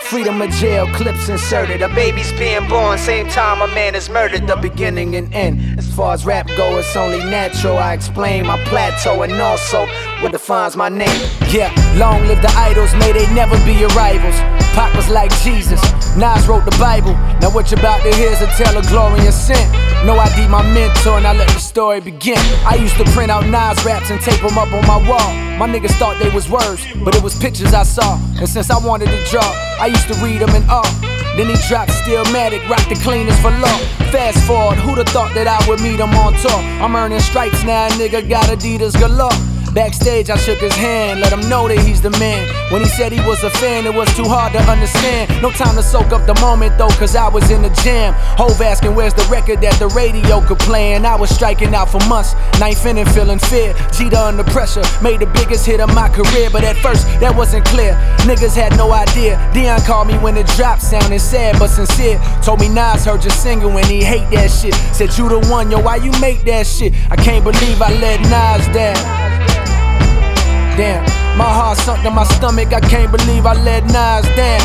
Freedom of jail, clips inserted. A baby's being born, same time a man is murdered. The beginning and end. As far as rap go, it's only natural. I explain my plateau and also what defines my name. Yeah, long live the idols, may they never be your rivals. Pac was like Jesus, Nas wrote the Bible. Now what you're about to hear is a tale of glory and sin. No ID my mentor and I let the story begin. I used to print out Nas raps and tape them up on my wall. My niggas thought they was words, but it was pictures I saw. And since I wanted to draw, I used to read them in awe. Then he dropped Stillmatic, rock the cleanest for law. Fast forward, who'da thought that I would meet him on tour? I'm earning stripes now, nigga got Adidas galore. Backstage I shook his hand, let him know that he's the man. When he said he was a fan, it was too hard to understand. No time to soak up the moment though, cause I was in the jam. Hove asking where's the record that the radio could play. And I was striking out for months, ninth inning feeling fear. Jeter under pressure, made the biggest hit of my career. But at first, that wasn't clear, niggas had no idea. Dion called me when it dropped, sounding sad but sincere. Told me Nas heard you singing when he hate that shit. Said you the one, yo, why you make that shit? I can't believe I let Nas down. Damn, my heart sunk to my stomach, I can't believe I let Nas down.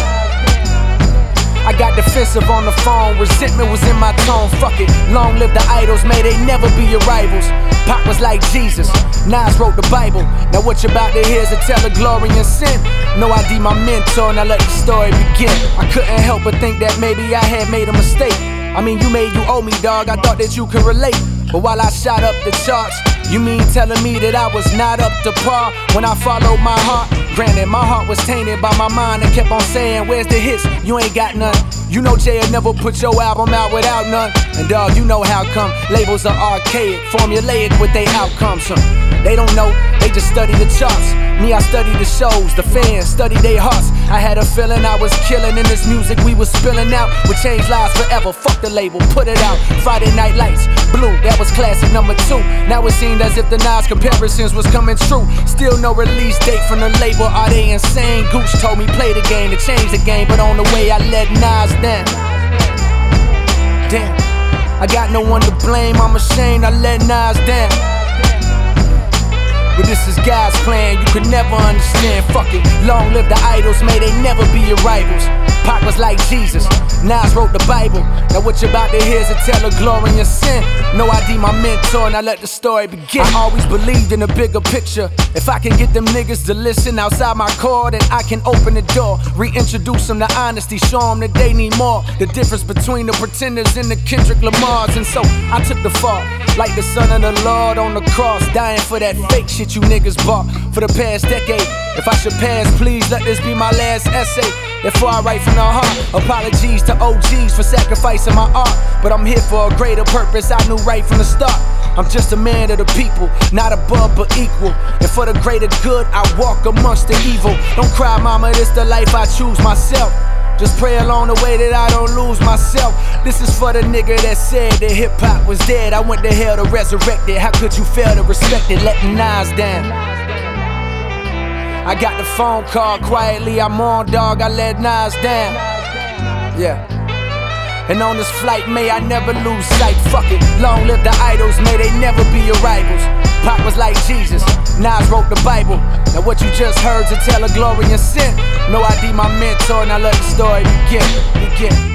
I got defensive on the phone, resentment was in my tone, fuck it. Long live the idols, may they never be your rivals. Pac was like Jesus, Nas wrote the Bible. Now what you're about to hear is a tale of glory and sin. No ID my mentor, now let the story begin. I couldn't help but think that maybe I had made a mistake. I mean you owe me dog, I thought that you could relate. But while I shot up the charts, you mean telling me that I was not up to par when I followed my heart? Granted, my heart was tainted by my mind and kept on saying, where's the hits? You ain't got none. You know Jay'll never put your album out without none. And dog, you know how come labels are archaic, formulaic with their outcomes. They don't know, they just study the charts. Me, I study the shows, the fans study their hearts. I had a feeling I was killing in this music we was spilling out. Would change lives forever, fuck the label, put it out. Friday Night Lights, Blue, that was classic number 2. Now it seemed as if the Nas comparisons was coming true. Still no release date from the label, are they insane? Gooch told me play the game to change the game, but on the way I let Nas down. Damn, I got no one to blame, I'm ashamed I let Nas down. But this is God's plan, you could never understand, fuck it. Long live the idols, may they never be your rivals. Pac was like Jesus, Nas wrote the Bible. Now what you're about to hear is a tale of glory and sin. No ID my mentor, now let the story begin. I always believed in a bigger picture. If I can get them niggas to listen outside my core, then I can open the door. Reintroduce them to honesty, show them that they need more. The difference between the pretenders and the Kendrick Lamars. And so I took the fall, like the son of the Lord on the cross, dying for that fake shit you niggas bought for the past decade. If I should pass, please let this be my last essay. Therefore I write from the heart. Apologies to OGs for sacrificing my art, but I'm here for a greater purpose I knew right from the start. I'm just a man of the people, not above but equal. And for the greater good, I walk amongst the evil. Don't cry mama, this the life I choose myself. Just pray along the way that I don't lose myself. This is for the nigga that said that hip-hop was dead. I went to hell to resurrect it. How could you fail to respect it, letting Nas down? I got the phone call quietly, I'm on dog, I let Nas down. Yeah. And on this flight, may I never lose sight, fuck it. Long live the idols, may they never be your rivals. Pac was like Jesus, Nas wrote the Bible. Now what you just heard's a tale of glory and sin. No ID my mentor, now let the story begin.